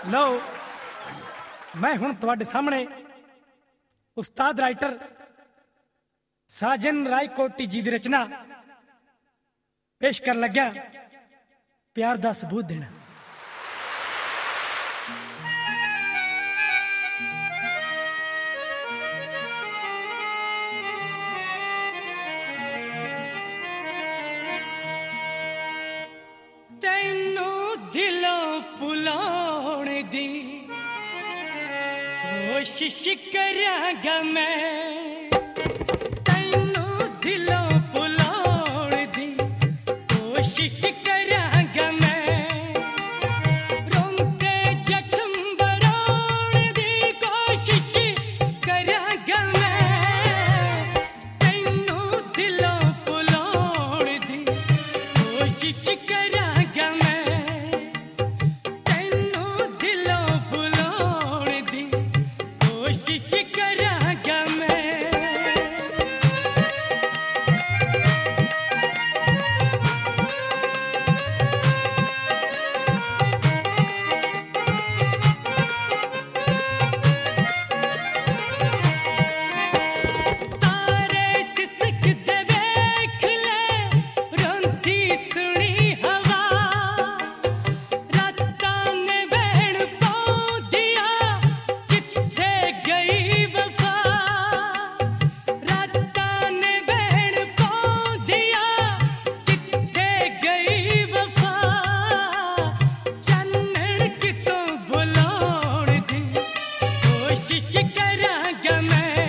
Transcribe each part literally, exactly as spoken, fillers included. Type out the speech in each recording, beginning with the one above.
लो मैं हुण तुहाडे सामने उस्ताद राइटर साजन रायकोटी जी की रचना पेश कर लग्या प्यार दा सबूत देना। तैनू दिलों भुलाउण दी कोशिश करांगा मैं, तैनू दिलों भुलाउण दी कोशिश करांगा मैं, रोंदे जख्म भराउण दी कोशिश करांगा मैं, तैनू दिलों भुलाउण दी कोशिश करांगा मैं, तैनू दिलों भुलाउण दी कोशिश करांगा मैं। तारे सिसकदे वेख ले रोंदी सुनी हवा, रातां ने वैण पौंदिया कित्थे गई वफा, रातां ने वैण पौंदिया कित्थे गई वफा, चानण कितों बुलाउण दी कोशिश करांगा मैं,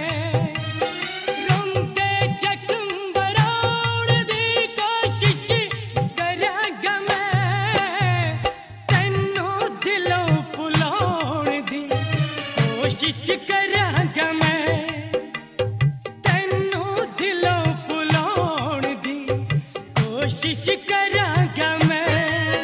रोंदे जख्म भराउण दी कोशिश करांगा मैं, तैनू दिलों भुलाउण दी कोशिश करांगा मैं, तैनू दिलों भुलाउण दी कोशिश करांगा मैं।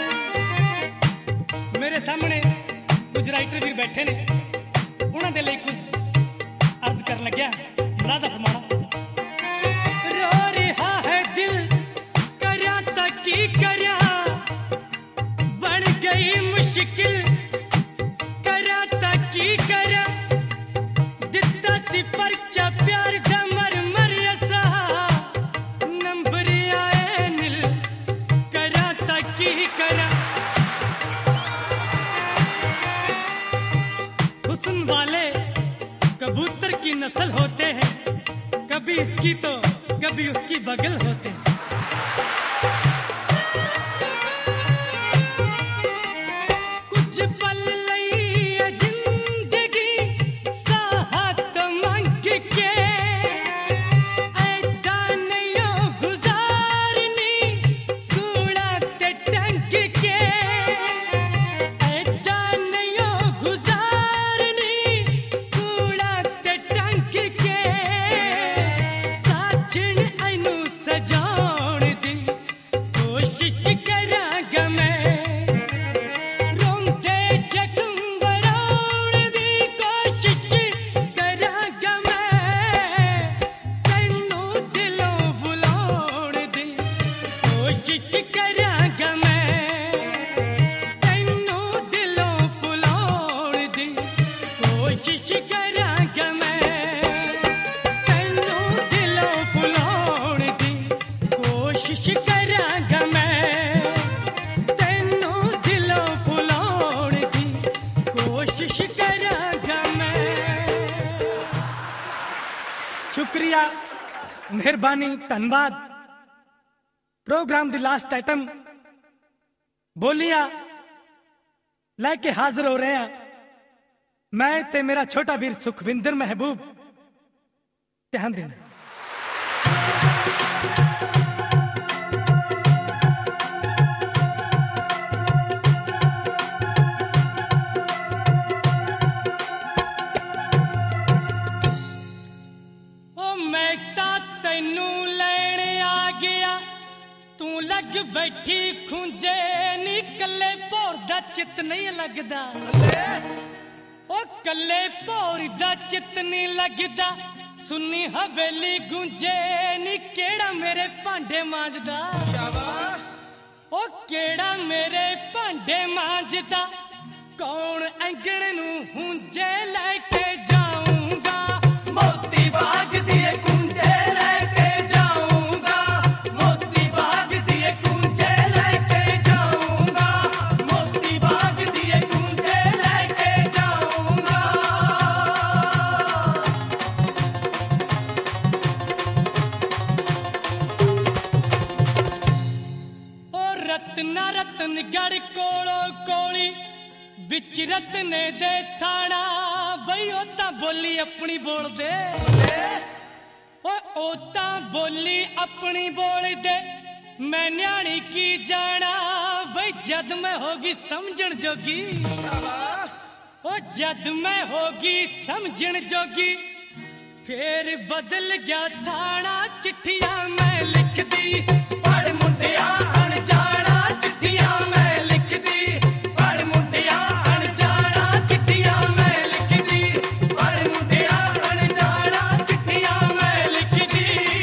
मेरे सामने कुछ राइटर भी बैठे ने, उन्हां दे लई कुछ अर्ज कर लग्या मुलाजा फरमाना। रो रहा है दिल करया तां की करया, बन गई मुश्किल करया तां की करया, दित्ता सी परचा प्यार दा मर मर असा, नंबर आए नील करया तां की करया, हुस्न वाले कबूतर की नस्ल होते हैं, कभी इसकी तो कभी उसकी बगल होते हैं। कुछ पल लई है जिंदगी साहा तो मंग के, ऐदा नहीं गुजारनी सूड़ा ते टंग के, ऐदा नहीं गुजारनी सूड़ा ते टंग के, साजन ऐनू सजाउण दी कोशिश करांगा मैं, रोंदे जख्म भराउण दी कोशिश करांगा मैं, तैनू दिलों भुलाउण दी कोशिश करांगा मैं, तैनू दिलों भुलाउण दी कोशिश करांगा मैं, तैनू दिलों भुलाउण दी कोशिश करांगा मैं, तैनू दिलों भुलाउण दी कोशिश करांगा मैं। शुक्रिया, मेहरबानी, धन्यवाद। प्रोग्राम दी लास्ट आइटम बोलियां लैके हाजिर हो रहे हैं मैं ते मेरा छोटा वीर सुखविंदर महबूब। ध्यान देना। ओ मैं तां तैनू लैण आ गया, तू लग बैठी खुंजे नी, कल्ले भौर दा चित नहीं लगदा, ओ कल्ले भौर दा चित नहीं लगदा, सुन्नी हवेली गूंजे नी, केड़ा मेरे भांडे मांजदा, ओ केड़ा मेरे भांडे मांजदा, कौन एंगण नू हुंजे लेके जाऊंगा मोती बाग दिए कुंजे लेके जाऊंगा मोती बाग दिए कुंजे लेके जाऊंगा मोती बाग दिए कुंजे लेके जाऊंगा। ओ रत्ना रतनगढ़ कोलो कोली बिच रतने दे थाना बई ओ तां बोली अपनी बोल दे ओ ओ तां बोली अपनी बोल दे मैं न्याणी की जाना बई जद मैं होगी समझण जोगी ओ जद मैं होगी समझण जोगी फिर बदल गया थाना चिट्ठियां मैं लिख दी पढ़ मुंडिया अनजाना चिट्ठियां मैं लिख दी पढ़ मुंडिया अनजाना चिट्ठियां मैं लिख दी पढ़ मुंडिया अनजाना चिट्ठियां मैं लिख दी।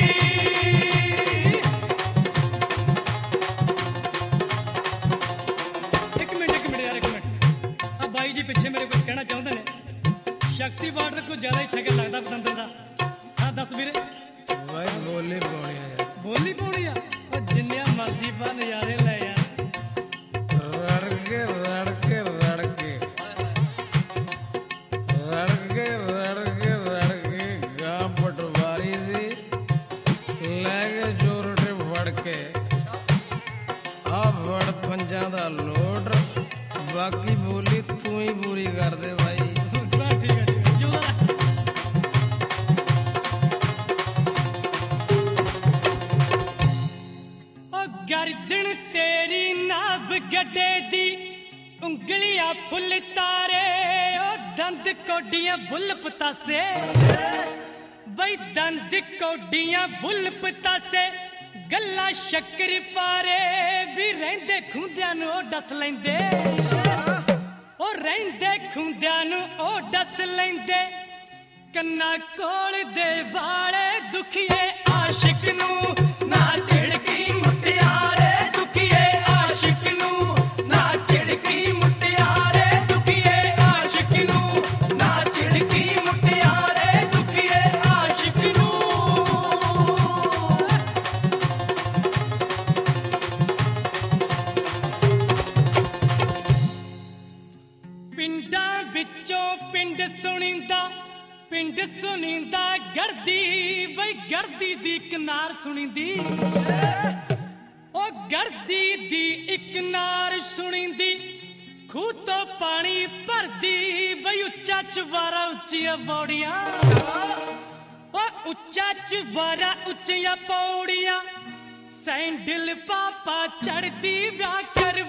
एक मिनट एक मिनट यार एक मिनट अब भाई जी पीछे मेरे कुछ कहना चाहते हैं शक्ति बार्डर को ज्यादा ही शक्ल लगता पतंदर का। हाँ दस वीरे भाई बोली पाउणी है बोली पाउणी आ और जिन्ने मर्जी पा नजारे ले यार रड़के रड़के रड़के रड़के रड़के रड़के गांव पटवारी दी लैगे जोरटे फड़ के आ वड़ पंजा दा लोट बाकी बोली तू ही पूरी कर दे भाई। ठीक है ठीक है जो गर्दन तेरी नाभ गड्डे दी उंगलियां फुल तारे ओ दंद कोडियां बुल पतासे बई दंद कोडियां बुल पतासे गल्ला शक्कर पारे भी रहंदे खुंदियां नु ओ डस लैंदे ओ रहंदे खुंदियां नु ओ डस लैंदे कन्ना कोल दे बाले दुखिए आशिक नु ना झिड़की मुटियारे दुखिए आशिक नु ना झिड़की मुटियारे दुखिए आशिक नु ना झिड़की मुटियारे दुखिए आशिक नु। पिंडां विचों पिंड सुनिंदा पिंड सुनिंदा गर्दी बई गर्दी दी किनार सुनिंदी ओ गर्दी दी इक नार सुनिंदी खूह तो पानी भरदी बई उच्चा चुबारा उच्चियां पौड़ियां ओ उच्चा चुबारा उच्चियां पौड़ियां सैंडल पापा चढ़दी ब्याह कर